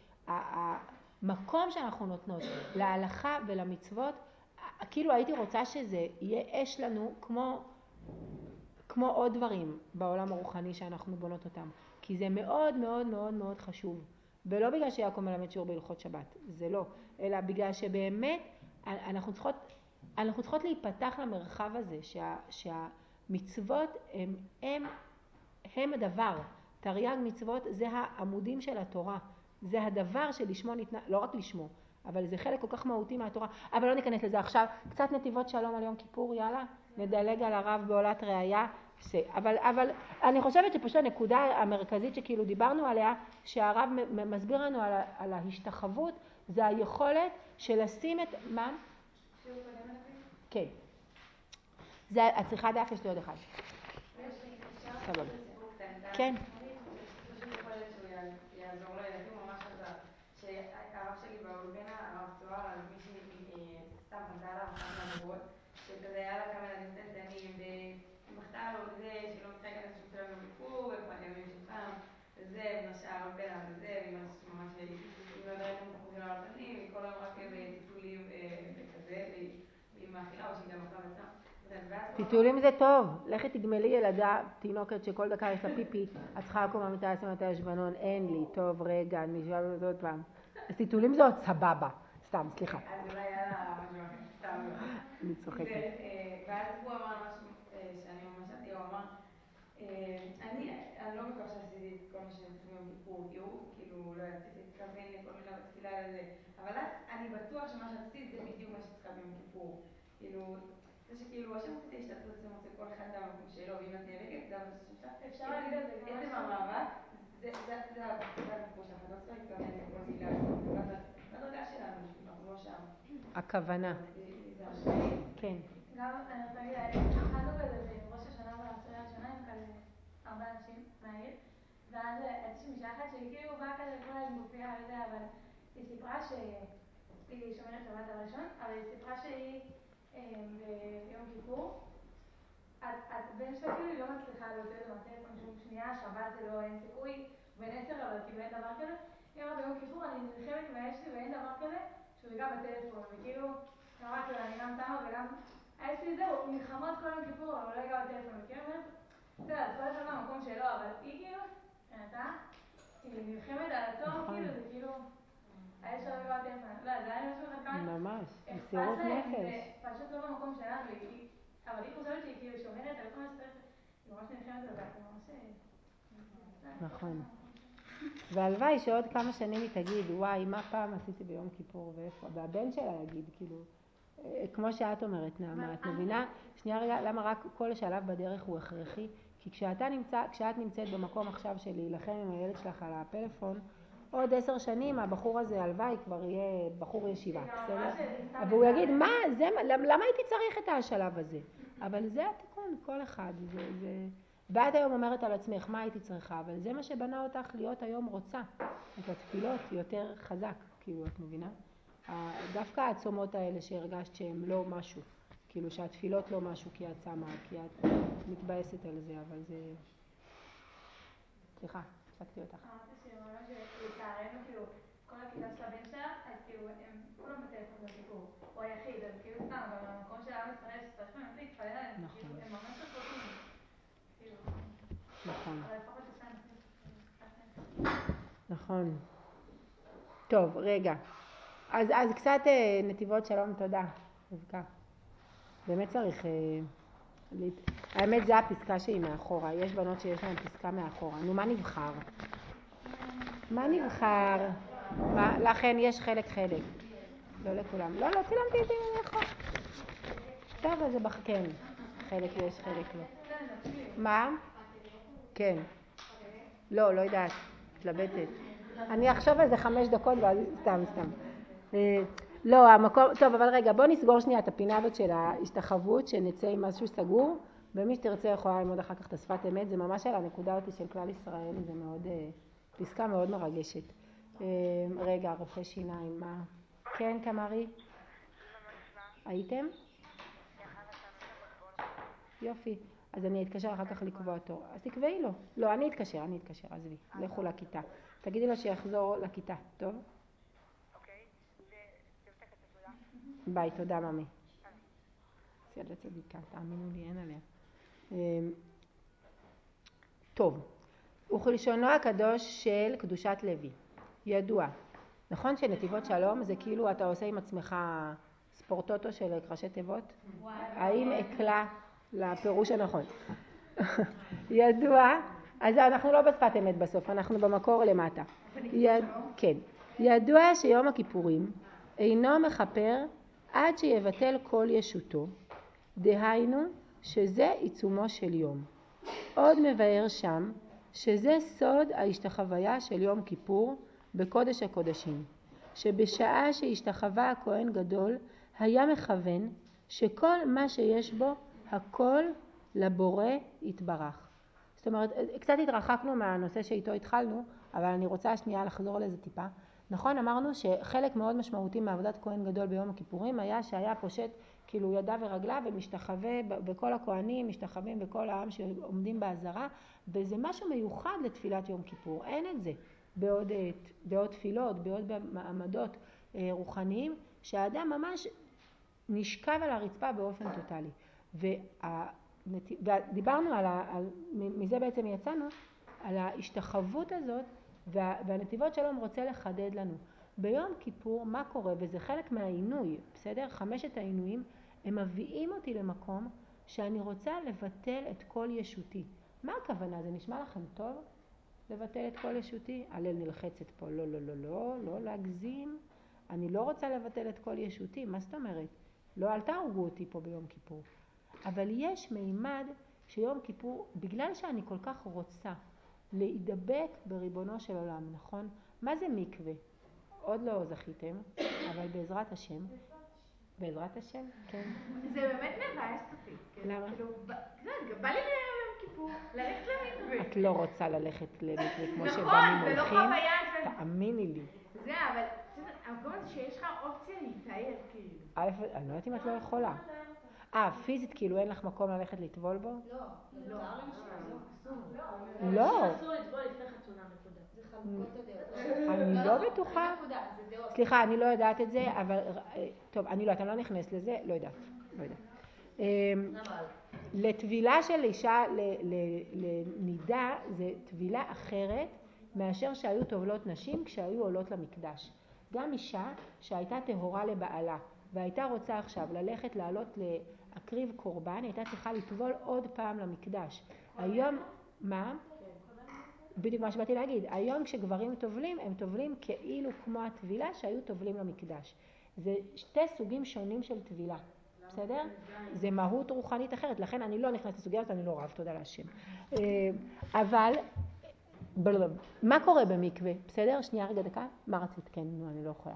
שהמקום שאנחנו נותנות להלכה ולמצוות, כאילו הייתי רוצה שזה יהיה אש לנו כמו, כמו עוד דברים בעולם הרוחני שאנחנו בונות אותם, כי זה מאוד מאוד מאוד מאוד חשוב, ולא בגלל שיעקב מלמד שיעור בהלכות שבת, זה לא, אלא בגלל שבאמת אנחנו צריכות, אנחנו צריכות להיפתח למרחב הזה, שה, שהמצוות הם, הם, הם הדבר, תרי"ג מצוות זה העמודים של התורה, זה הדבר שלשמו ניתנה, לא רק לשמו, אבל זה חלק כל כך מהותי מהתורה, אבל לא ניכנס לזה עכשיו, קצת נתיבות שלום על יום כיפור, יאללה, נדלג על הרב בעולת ראייה, אבל, אבל אני חושבת שפשוט הנקודה המרכזית שכאילו דיברנו עליה, שהרב מסביר לנו על, על ההשתחוות, זה היכולת של לשים את... מה? כן. זה, את צריכה דף, יש לי עוד אחד. סבבה. כן. יעזור לילדים ממש חזק. שהרב שלי באולפנה, הרב צוהר, אז מישהי סתם פנתה עליו אחת מהדורות, שכזה היה לה כמה ילדים קטנטנים, והיא מחתה לו לזה שלא מתחילה כזה שום שלב יום כיפור, ובימים של פעם, וזה, ונושא האולפנה וזה, והיא ממש היא מדברת עם בחורים על הפנים, היא כל היום רק בטיטולים וכזה, והיא מאכילה או שהיא גם אכלה בעצמה. טיטולים זה טוב, לכי תגמלי ילדה, תינוקת שכל דקה יש לה פיפי, את צריכה לקום מהמיטה, לשים אותה ישבנון, אין לי, טוב רגע, אני נשבע בזה עוד פעם. אז טיטולים זה עוד סבבה, סתם, סליחה. אז אולי היה לה משהו אחר, סתם לא. אני צוחקת. ואז הוא אמר משהו שאני ממש עשיתי, הוא אמר, אני לא בטוח שעשיתי את כל מה שאני צריכה ביום כיפור, כי הוא כאילו, לא עשיתי להתכוון לכל מיני בתפילה לזה, אבל אני בטוח שמה שעשיתי זה בדיוק מה שצריכה ביום כיפור, כאילו, זה שכאילו, השם עושה השתתפות, זה מוצא כל אחד במקום שלו, ואם את נאבקת, גם אפשר להגיד על זה גם עצם המאבק, זה הסיפור שלך, את לא צריכה להתכוון לכל מילה, בדרגה שלנו, אנחנו לא שם. הכוונה. כן. גם, אני רוצה להגיד, התחלנו כזה בראש השנה בעשיריית שנה עם כזה ארבעה אנשים מהעיר, ואז הייתי שמישה אחת שהיא כאילו באה כזה כל עם גופייה וזה, אבל היא סיפרה שהיא שומרת שבת הראשון, אבל היא סיפרה שהיא ביום כיפור, בין שתי כאילו היא לא מצליחה להוציא את זה מהטלפון שום שנייה, שבת זה לא, אין סיכוי, בין עשר, אבל כאילו אין דבר כזה. היא אמרה ביום כיפור אני נלחמת עם האש שלי ואין דבר כזה, שהוא ריגע בטלפון, וכאילו, אמרה כאילו אני גם תמה וגם, האש שלי זהו, הוא מלחמות כל יום כיפור, אבל הוא לא ריגע בטלפון, וכאילו אומרת, בסדר, אז כל אחד במקום שלו, אבל היא כאילו, אתה, היא נלחמת על הצור, כאילו, זה כאילו, האש לא ריגע בטלפון, לא, זה היה משהו אחד כאן, ממש, מסירות נפש. פשוט לא במקום שלנו, אבל היא חושבת שהיא כאילו שומרת על כל מה שצריך, היא ממש נלחמת על זה, היא ממש... נכון. והלוואי שעוד כמה שנים היא תגיד, וואי, מה פעם עשיתי ביום כיפור ואיפה? והבן שלה יגיד, כאילו, כמו שאת אומרת, נעמה, את מבינה? שנייה רגע, למה רק כל שלב בדרך הוא הכרחי? כי כשאתה נמצא, כשאת נמצאת במקום עכשיו של להילחם עם הילד שלך על הפלאפון, עוד עשר שנים הבחור הזה, הלוואי, כבר יהיה בחור ישיבה, בסדר? והוא יגיד, מה, זה, למה הייתי צריך את השלב הזה? אבל זה התיקון, כל אחד, זה, זה... ואת היום אומרת על עצמך, מה הייתי צריכה? אבל זה מה שבנה אותך להיות היום רוצה, את התפילות יותר חזק, כאילו, את מבינה? דווקא הצומות האלה שהרגשת שהן לא משהו, כאילו שהתפילות לא משהו כי את שמה, כי את מתבאסת על זה, אבל זה... סליחה, הפסקתי אותך. אמרתי שממש לצערנו, כאילו, כל הכיתה של הבן שלה, אז כאילו הם כולם בטלפון בסיפור, הוא היחיד, אז כאילו סתם, אבל במקום של עם ישראל שצריך באמת להתפלל עליהם, כאילו הם ממש רחוקים, כאילו, אבל לפחות יש להם חלק. נכון. טוב, רגע. אז, אז קצת אה, נתיבות שלום, תודה. רבקה. באמת צריך... אה, להת... האמת זה הפסקה שהיא מאחורה. יש בנות שיש להן פסקה מאחורה. נו, מה נבחר? מה נבחר? מה? לכן יש חלק חלק. לא לכולם. לא, לא צילמתי את זה מאחור. טוב, אז זה בח... כן. חלק יש, חלק לא. מה? כן. לא, לא יודעת. מתלבטת. אני אחשוב על זה חמש דקות ואז סתם, סתם. לא, המקום, טוב, אבל רגע, בוא נסגור שנייה את הפינה הזאת של ההשתחוות, שנצא עם משהו סגור, ומי שתרצה יכולה ללמוד אחר כך את השפת אמת, זה ממש על הנקודה אותי של כלל ישראל, זה מאוד, פסקה מאוד מרגשת. רגע, רופא שיניים, מה? כן, תמרי? הייתם? יופי. אז אני אתקשר אחר כך לקבוע תור. אז תקבעי לו. לא, אני אתקשר, אני אתקשר, עזבי. לכו לכיתה. תגידי לו שיחזור לכיתה, טוב? אוקיי. ביי, תודה ממי. סייד צדיקה, תאמינו לי, אין עליה. טוב. וכלשונו הקדוש של קדושת לוי. ידוע. נכון שנתיבות שלום זה כאילו אתה עושה עם עצמך ספורטוטו של ראשי תיבות? האם אקלה לפירוש הנכון? ידוע, אז אנחנו לא בשפת אמת בסוף, אנחנו במקור למטה. יד... כן. ידוע שיום הכיפורים אינו מכפר עד שיבטל כל ישותו, דהיינו שזה עיצומו של יום. עוד מבאר שם שזה סוד ההשתחוויה של יום כיפור בקודש הקודשים, שבשעה שהשתחווה הכהן גדול היה מכוון שכל מה שיש בו הכל לבורא יתברך. זאת אומרת, קצת התרחקנו מהנושא שאיתו התחלנו, אבל אני רוצה שנייה לחזור לזה טיפה. נכון, אמרנו שחלק מאוד משמעותי מעבודת כהן גדול ביום הכיפורים היה שהיה פושט כאילו ידיו ורגליו ומשתחווה בכל הכהנים, משתחווים בכל העם שעומדים בעזרה, וזה משהו מיוחד לתפילת יום כיפור. אין את זה בעוד, בעוד תפילות, בעוד מעמדות רוחניים, שהאדם ממש נשכב על הרצפה באופן טוטלי. וה... ודיברנו על, ה... על... מזה בעצם יצאנו, על ההשתחוות הזאת, וה... והנתיבות שלום רוצה לחדד לנו. ביום כיפור מה קורה? וזה חלק מהעינוי, בסדר? חמשת העינויים, הם מביאים אותי למקום שאני רוצה לבטל את כל ישותי. מה הכוונה? זה נשמע לכם טוב? לבטל את כל ישותי? הלל נלחצת פה, לא, לא, לא, לא, לא להגזים. אני לא רוצה לבטל את כל ישותי, מה זאת אומרת? לא, אל תהרגו אותי פה ביום כיפור. אבל יש מימד שיום כיפור, בגלל שאני כל כך רוצה להידבק בריבונו של עולם, נכון? מה זה מקווה? עוד לא זכיתם, אבל בעזרת השם, בעזרת השם, כן. זה באמת מבאס אותי. למה? כאילו, בא לי ליום כיפור, ללכת למקווה. את לא רוצה ללכת למקווה כמו שבנים נכון, זה לא הולכים? חוויה. תאמיני לי. זה, אבל המקום הזה שיש לך אופציה להתאר, כאילו. א', אני לא יודעת אם את לא יכולה. אה, פיזית כאילו אין לך מקום ללכת לטבול בו? לא, לא. לא. אסור לטבול לפני חתונה, נקודה. זה חלוקות הדעות. אני לא בטוחה. נקודה, זה דעות. סליחה, אני לא יודעת את זה, אבל טוב, אני לא יודעת, אני לא נכנסת לזה, לא יודעת, לא יודעת. לטבילה של אישה לנידה זה טבילה אחרת מאשר שהיו טובלות נשים כשהיו עולות למקדש. גם אישה שהייתה טהורה לבעלה והייתה רוצה עכשיו ללכת לעלות להקריב קורבן, הייתה צריכה לטבול עוד פעם למקדש. היום, מה? בדיוק מה שבאתי להגיד, היום כשגברים טובלים, הם טובלים כאילו כמו הטבילה שהיו טובלים למקדש. זה שתי סוגים שונים של טבילה, בסדר? זה מהות רוחנית אחרת, לכן אני לא נכנסת לסוגיה הזאת, אני לא רב, תודה להשם. אבל, מה קורה במקווה? בסדר? שנייה רגע דקה, מה רצית? כן, נו, אני לא יכולה.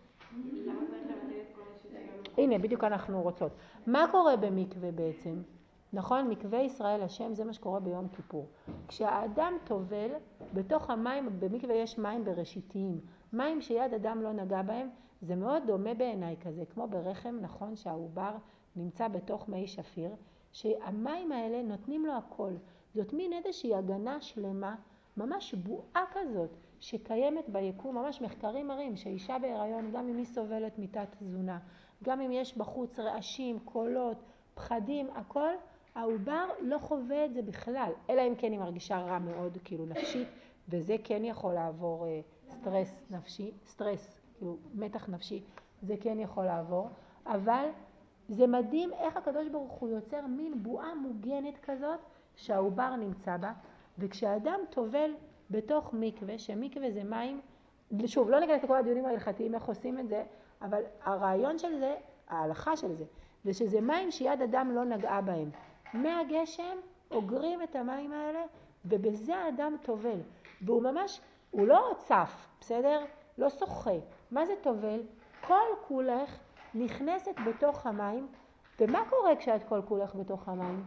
הנה, בדיוק אנחנו רוצות. מה קורה במקווה בעצם? נכון, מקווה ישראל השם, זה מה שקורה ביום כיפור. כשהאדם טובל, בתוך המים, במקווה יש מים בראשיתיים. מים שיד אדם לא נגע בהם, זה מאוד דומה בעיניי כזה, כמו ברחם, נכון, שהעובר נמצא בתוך מי שפיר, שהמים האלה נותנים לו הכל. זאת מין איזושהי הגנה שלמה ממש בועה כזאת שקיימת ביקום. ממש מחקרים מראים שאישה בהיריון, גם אם היא סובלת מתת תזונה, גם אם יש בחוץ רעשים, קולות, פחדים, הכל, העובר לא חווה את זה בכלל, אלא אם כן היא מרגישה רע מאוד, כאילו נפשית, וזה כן יכול לעבור אה, סטרס נפשי, סטרס, כאילו מתח נפשי, זה כן יכול לעבור, אבל זה מדהים איך הקדוש ברוך הוא יוצר מין בועה מוגנת כזאת שהעובר נמצא בה, וכשאדם טובל בתוך מקווה, שמקווה זה מים, שוב, לא ניכנס לכל הדיונים ההלכתיים איך עושים את זה, אבל הרעיון של זה, ההלכה של זה, זה שזה מים שיד אדם לא נגעה בהם. מהגשם אוגרים את המים האלה, ובזה האדם טובל. והוא ממש, הוא לא צף, בסדר? לא שוחה. מה זה טובל? כל כולך נכנסת בתוך המים, ומה קורה כשאת כל כולך בתוך המים?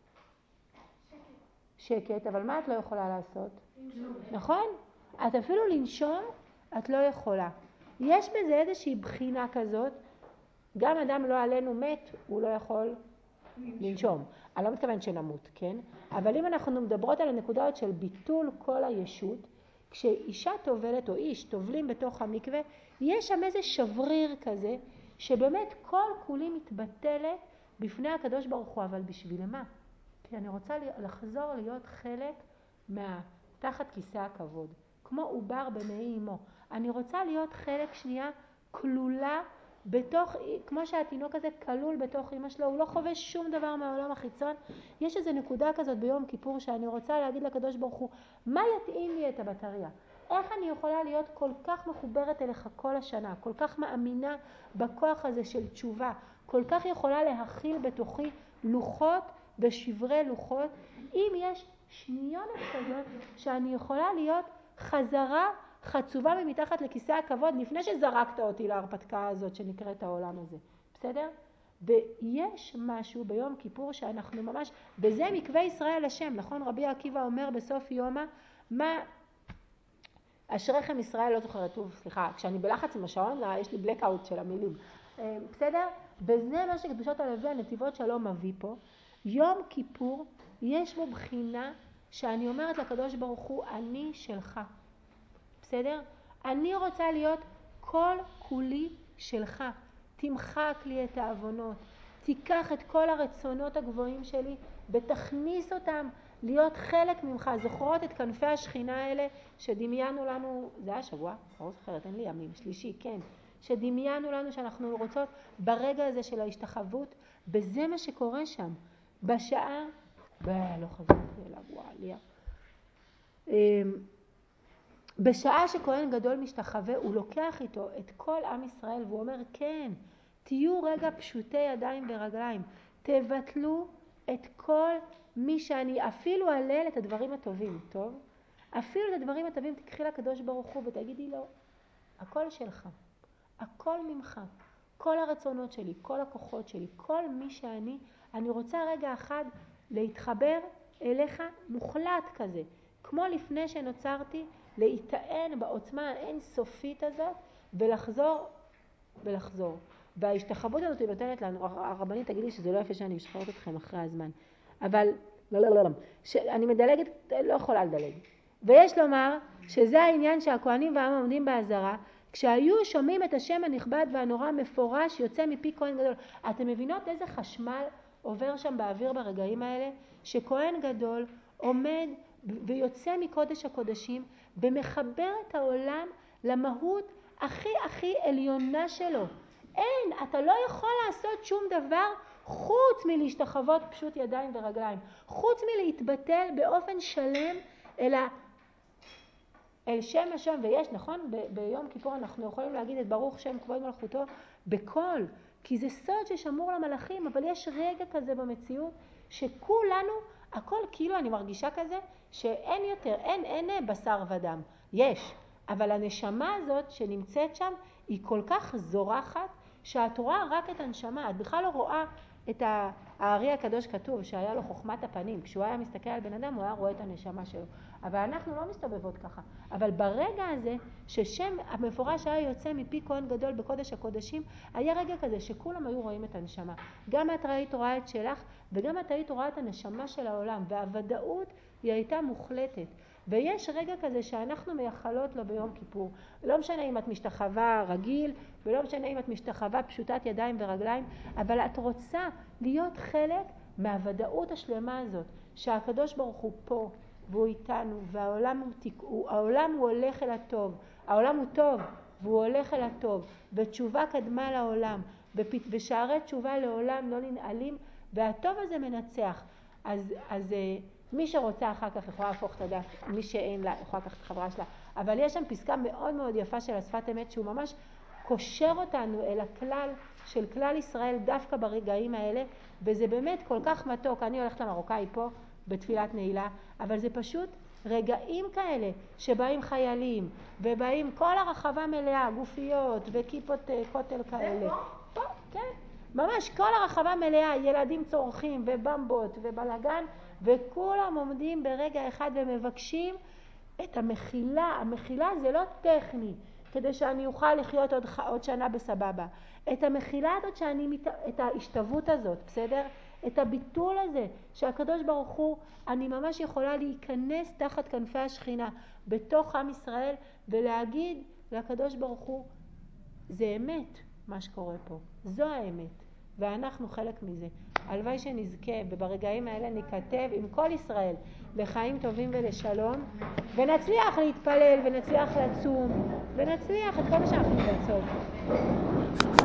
שקט. שקט, אבל מה את לא יכולה לעשות? נכון? את אפילו לנשום, את לא יכולה. יש בזה איזושהי בחינה כזאת, גם אדם לא עלינו מת, הוא לא יכול לנשום. אני לא מתכוונת שנמות, כן? אבל אם אנחנו מדברות על הנקודות של ביטול כל הישות, כשאישה טובלת או איש טובלים בתוך המקווה, יש שם איזה שבריר כזה, שבאמת כל כולי מתבטלת בפני הקדוש ברוך הוא, אבל בשביל מה? כי אני רוצה לחזור להיות חלק מתחת כיסא הכבוד, כמו עובר במעי אמו. אני רוצה להיות חלק שנייה כלולה בתוך, כמו שהתינוק הזה כלול בתוך אמא שלו, הוא לא חווה שום דבר מהעולם החיצון. יש איזו נקודה כזאת ביום כיפור שאני רוצה להגיד לקדוש ברוך הוא, מה יתאים לי את הבטריה? איך אני יכולה להיות כל כך מחוברת אליך כל השנה, כל כך מאמינה בכוח הזה של תשובה, כל כך יכולה להכיל בתוכי לוחות ושברי לוחות, אם יש שניונת כזאת שאני יכולה להיות חזרה חצובה ממתחת לכיסא הכבוד לפני שזרקת אותי להרפתקה הזאת שנקראת העולם הזה, בסדר? ויש משהו ביום כיפור שאנחנו ממש, בזה מקווה ישראל השם, נכון? רבי עקיבא אומר בסוף יומא, מה אשריכם ישראל, לא זוכרת, טוב, סליחה, כשאני בלחץ עם השעון, יש לי בלקאוט של המילים, בסדר? בזה מה שקדושות הלוי, הנתיבות שלום מביא פה, יום כיפור יש בו בחינה שאני אומרת לקדוש ברוך הוא, אני שלך, בסדר? אני רוצה להיות כל כולי שלך, תמחק לי את העוונות, תיקח את כל הרצונות הגבוהים שלי ותכניס אותם להיות חלק ממך. זוכרות את כנפי השכינה האלה שדמיינו לנו, זה היה שבוע, לא זוכרת, אין לי ימים, שלישי, כן, שדמיינו לנו שאנחנו רוצות ברגע הזה של ההשתחוות, בזה מה שקורה שם, בשעה, לא חזרתי אליו, וואליה, בשעה שכהן גדול משתחווה, הוא לוקח איתו את כל עם ישראל והוא אומר, כן, תהיו רגע פשוטי ידיים ורגליים, תבטלו את כל מי שאני אפילו עלל את הדברים הטובים, טוב? אפילו את הדברים הטובים תקחי לקדוש ברוך הוא ותגידי לו, הכל שלך, הכל ממך, כל הרצונות שלי, כל הכוחות שלי, כל מי שאני, אני רוצה רגע אחד להתחבר אליך מוחלט כזה, כמו לפני שנוצרתי, להתאן בעוצמה האינסופית הזאת ולחזור ולחזור. וההשתחוות הזאת נותנת לנו, הרבנית תגיד לי שזה לא יפה שאני משחררת אתכם אחרי הזמן, אבל לא, לא, לא, לא. אני מדלגת, לא יכולה לדלג. ויש לומר שזה העניין שהכהנים והעם עומדים בעזרה, כשהיו שומעים את השם הנכבד והנורא מפורש יוצא מפי כהן גדול. אתם מבינות איזה חשמל עובר שם באוויר ברגעים האלה? שכהן גדול עומד ויוצא מקודש הקודשים ומחבר את העולם למהות הכי הכי עליונה שלו. אין, אתה לא יכול לעשות שום דבר חוץ מלהשתחוות פשוט ידיים ורגליים, חוץ מלהתבטל באופן שלם אל, ה... אל שם השם. ויש, נכון? ב- ביום כיפור אנחנו יכולים להגיד את ברוך שם כבוד מלכותו בקול, כי זה סוד ששמור למלאכים, אבל יש רגע כזה במציאות שכולנו, הכל כאילו אני מרגישה כזה, שאין יותר, אין, אין בשר ודם, יש, אבל הנשמה הזאת שנמצאת שם היא כל כך זורחת, שאת רואה רק את הנשמה, את בכלל לא רואה את, ה, הארי הקדוש כתוב שהיה לו חוכמת הפנים, כשהוא היה מסתכל על בן אדם הוא היה רואה את הנשמה שלו, אבל אנחנו לא מסתובבות ככה. אבל ברגע הזה ששם המפורש היה יוצא מפי כהן גדול בקודש הקודשים, היה רגע כזה שכולם היו רואים את הנשמה. גם את ראית רואה את שלך וגם את היית רואה את הנשמה של העולם, והוודאות היא הייתה מוחלטת. ויש רגע כזה שאנחנו מייחלות לו ביום כיפור. לא משנה אם את משתחווה רגיל, ולא משנה אם את משתחווה פשוטת ידיים ורגליים, אבל את רוצה להיות חלק מהוודאות השלמה הזאת, שהקדוש ברוך הוא פה, והוא איתנו, והעולם הוא תיקעו, העולם הוא הולך אל הטוב, העולם הוא טוב, והוא הולך אל הטוב, ותשובה קדמה לעולם, ושערי תשובה לעולם לא ננעלים, והטוב הזה מנצח. אז, אז מי שרוצה אחר כך יכולה להפוך את הדף, מי שאין לה יכולה לקחת את חברה שלה, אבל יש שם פסקה מאוד מאוד יפה של השפת אמת, שהוא ממש קושר אותנו אל הכלל של כלל ישראל דווקא ברגעים האלה, וזה באמת כל כך מתוק. אני הולכת למרוקאי פה בתפילת נעילה, אבל זה פשוט רגעים כאלה שבאים חיילים ובאים כל הרחבה מלאה, גופיות וכיפות כותל כאלה. זה פה? פה, כן. ממש כל הרחבה מלאה, ילדים צורכים ובמבות ובלגן, וכולם עומדים ברגע אחד ומבקשים את המחילה. המחילה זה לא טכני, כדי שאני אוכל לחיות עוד, עוד שנה בסבבה. את המחילה הזאת שאני, את ההשתוות הזאת, בסדר? את הביטול הזה, שהקדוש ברוך הוא, אני ממש יכולה להיכנס תחת כנפי השכינה, בתוך עם ישראל, ולהגיד לקדוש ברוך הוא, זה אמת מה שקורה פה, זו האמת, ואנחנו חלק מזה. הלוואי שנזכה, וברגעים האלה ניכתב עם כל ישראל, לחיים טובים ולשלום, ונצליח להתפלל, ונצליח לצום, ונצליח את כל מה שאנחנו רוצות.